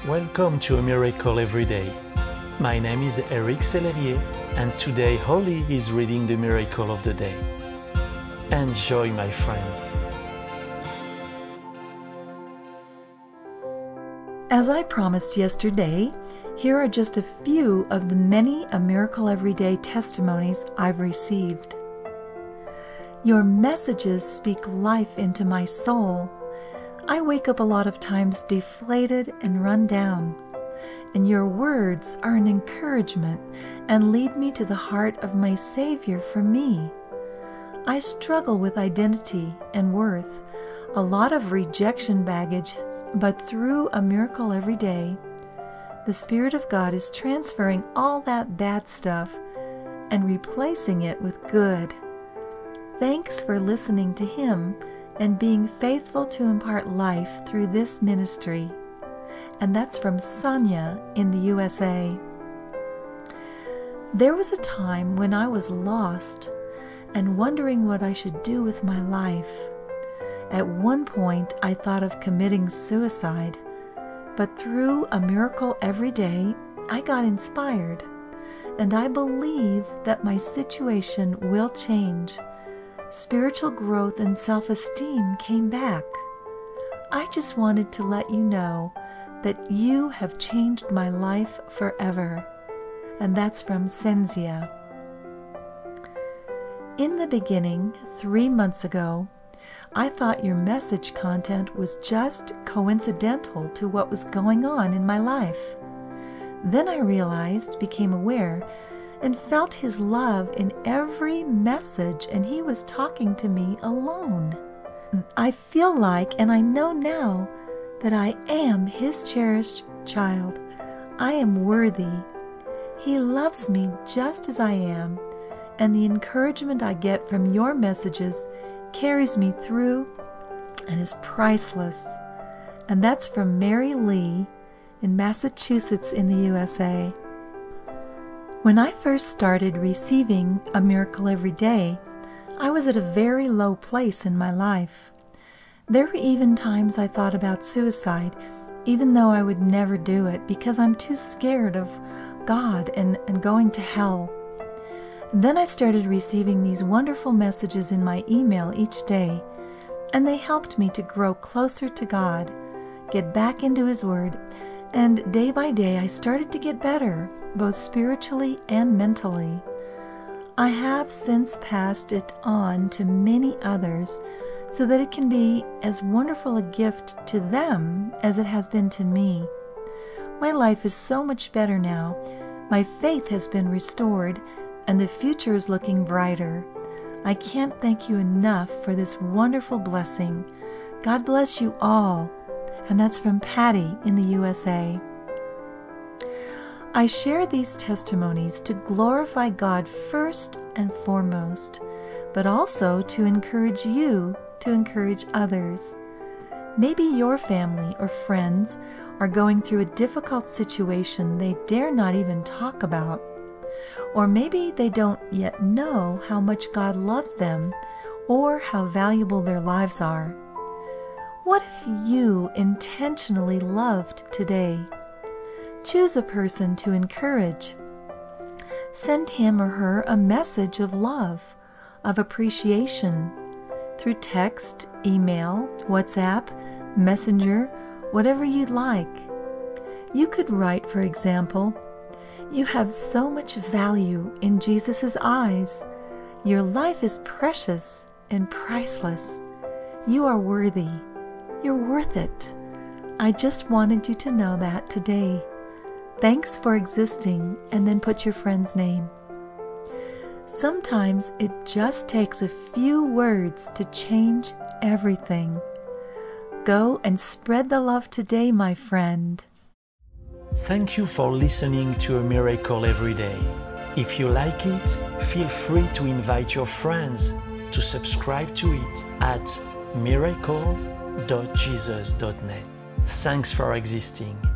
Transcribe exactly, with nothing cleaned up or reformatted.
Welcome to A Miracle Every Day. My name is Eric Sellerier, and today Holly is reading the Miracle of the Day. Enjoy, my friend. As I promised yesterday, here are just a few of the many A Miracle Every Day testimonies I've received. Your messages speak life into my soul. I wake up a lot of times deflated and run down, and your words are an encouragement and lead me to the heart of my Savior for me. I struggle with identity and worth, a lot of rejection baggage, but through A Miracle Every Day, the Spirit of God is transferring all that bad stuff and replacing it with good. Thanks for listening to Him and being faithful to impart life through this ministry. And that's from Sonia in the U S A. There was a time when I was lost and wondering what I should do with my life. At one point, I thought of committing suicide, but through A Miracle Every Day, I got inspired, and I believe that my situation will change. Spiritual growth and self-esteem came back. I just wanted to let you know that you have changed my life forever. And that's from Senzia. In the beginning, three months ago, I thought your message content was just coincidental to what was going on in my life. Then I realized, became aware, and felt His love in every message, and He was talking to me alone. I feel like, and I know now, that I am His cherished child. I am worthy. He loves me just as I am, and the encouragement I get from your messages carries me through and is priceless. And that's from Mary Lee in Massachusetts in the U S A. When I first started receiving A Miracle Every Day, I was at a very low place in my life. There were even times I thought about suicide, even though I would never do it because I'm too scared of God and, and going to hell. And then I started receiving these wonderful messages in my email each day, and they helped me to grow closer to God, get back into His Word, and day by day I started to get better, both spiritually and mentally. I have since passed it on to many others so that it can be as wonderful a gift to them as it has been to me. My life is so much better now. My faith has been restored, and the future is looking brighter. I can't thank you enough for this wonderful blessing. God bless you all. And that's from Patty in the U S A. I share these testimonies to glorify God first and foremost, but also to encourage you to encourage others. Maybe your family or friends are going through a difficult situation they dare not even talk about. Or maybe they don't yet know how much God loves them or how valuable their lives are. What if you intentionally loved today? Choose a person to encourage. Send him or her a message of love, of appreciation, through text, email, WhatsApp, Messenger, whatever you'd like. You could write, for example, "You have so much value in Jesus' eyes. Your life is precious and priceless. You are worthy. You're worth it. I just wanted you to know that today. Thanks for existing," and then put your friend's name. Sometimes it just takes a few words to change everything. Go and spread the love today, my friend. Thank you for listening to A Miracle Every Day. If you like it, feel free to invite your friends to subscribe to it at miracle dot jesus dot net. Thanks for existing.